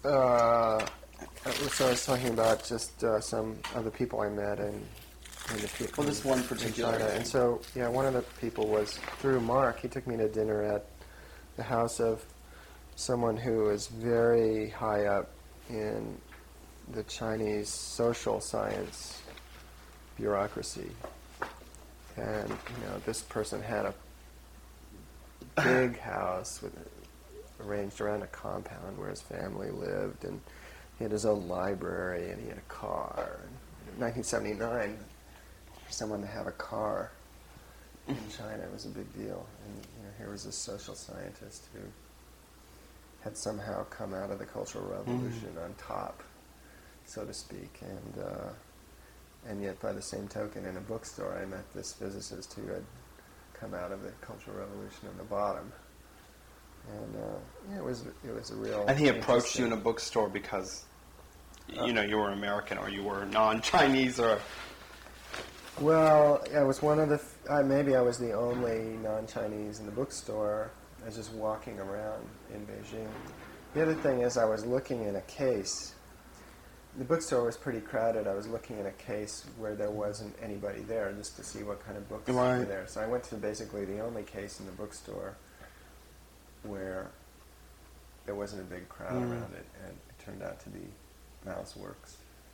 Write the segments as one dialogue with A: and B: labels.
A: So I was talking about just some of the people I met and the people.
B: Well, this one particular.
A: In China. And so, yeah, one of the people was through Mark. He took me to dinner at the house of someone who is very high up in the Chinese social science bureaucracy. And, this person had a big house arranged around a compound where his family lived, and he had his own library, and he had a car. And in 1979, for someone to have a car in China was a big deal. And here was this social scientist who had somehow come out of the Cultural Revolution on top, so to speak. And yet, by the same token, in a bookstore, I met this physicist who had come out of the Cultural Revolution on the bottom. And it was a real.
B: And he approached you in a bookstore because, you were American or you were non-Chinese or.
A: Well, I was one of the. Maybe I was the only non-Chinese in the bookstore. I was just walking around in Beijing. The other thing is, I was looking in a case. The bookstore was pretty crowded. I was looking in a case where there wasn't anybody there, just to see what kind of books were there. So I went to basically the only case in the bookstore where there wasn't a big crowd around it, and it turned out to be Mouseworks.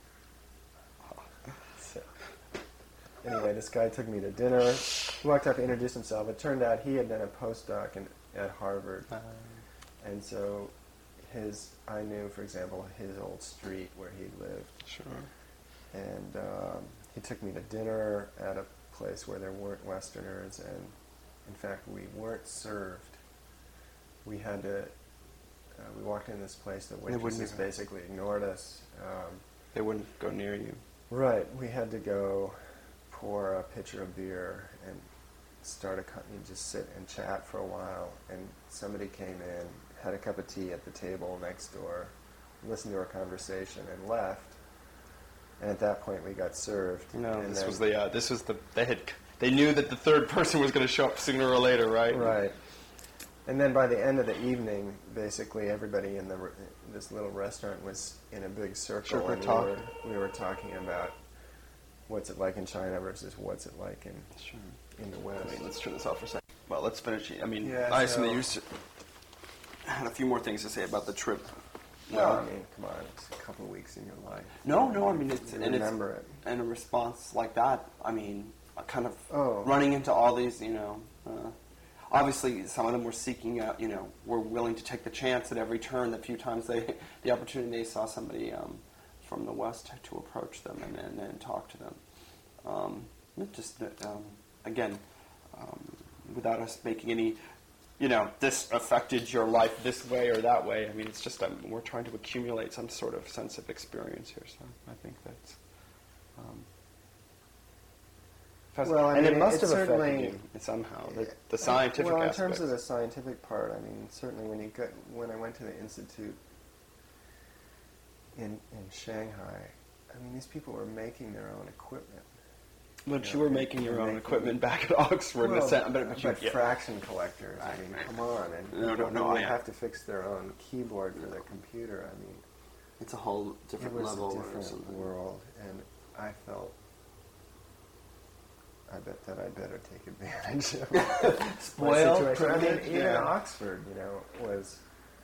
A: So, anyway, this guy took me to dinner. He walked up, introduced himself. It turned out he had done a postdoc at Harvard, and so I knew, for example, his old street where he lived.
B: Sure.
A: And he took me to dinner at a place where there weren't Westerners, and in fact, we weren't served. We had to. We walked in this place. The waitresses basically ignored us.
B: They wouldn't go near you.
A: Right. We had to go pour a pitcher of beer and just sit and chat for a while. And somebody came in, had a cup of tea at the table next door, listened to our conversation, and left. And at that point, we got served.
B: No, they knew that the third person was going to show up sooner or later, right?
A: Right. And then by the end of the evening, basically everybody in this little restaurant was in a big circle, and we were talking about what's it like in China versus what's it like in the West.
B: Let's turn this off for a second. Well, let's finish.
A: Yeah,
B: I assume that you had a few more things to say about the trip.
A: Well, come on, it's a couple of weeks in your life.
B: No,
A: remember it.
B: And a response like that, kind of running into all these, obviously some of them were seeking out, were willing to take the chance at every turn. The few times the opportunity they saw somebody from the West to approach them and then talk to them. Again, without us making any, this affected your life this way or that way. It's just we're trying to accumulate some sort of sense of experience here. So I think that's. It must have affected you somehow. The scientific aspect.
A: Well, in terms of the scientific part, certainly when I went to the institute in Shanghai, these people were making their own equipment.
B: But you were making your own equipment back at Oxford.
A: But fraction collectors. Come on. And
B: no.
A: They have to fix their own keyboard for their computer.
B: It's a whole different level.
A: It was a different world, and I felt. I bet that I better take advantage of
B: spoiled.
A: Even Oxford, was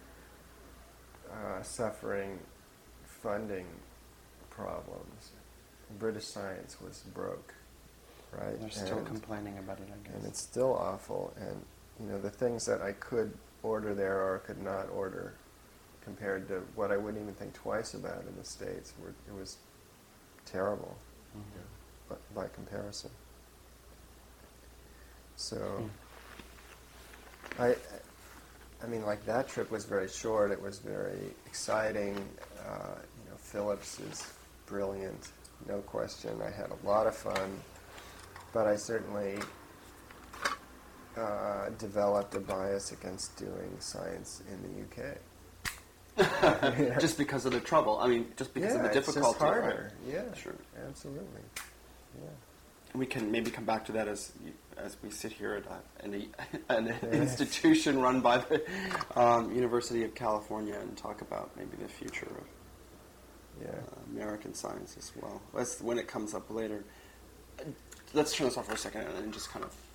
A: suffering funding problems. British science was broke, right?
B: They're still complaining about it, I guess.
A: And it's still awful. And the things that I could order there or could not order, compared to what I wouldn't even think twice about in the States, it was terrible, by comparison. So, that trip was very short. It was very exciting. Phillips is brilliant, no question. I had a lot of fun, but I certainly developed a bias against doing science in the UK.
B: Just because of the trouble. Just because of the difficulty.
A: It's just harder.
B: Right?
A: Yeah, sure, absolutely. Yeah.
B: we can maybe come back to that as we sit here at an institution run by the University of California and talk about maybe the future of American science as well. When it comes up later. Let's turn this off for a second and just kind of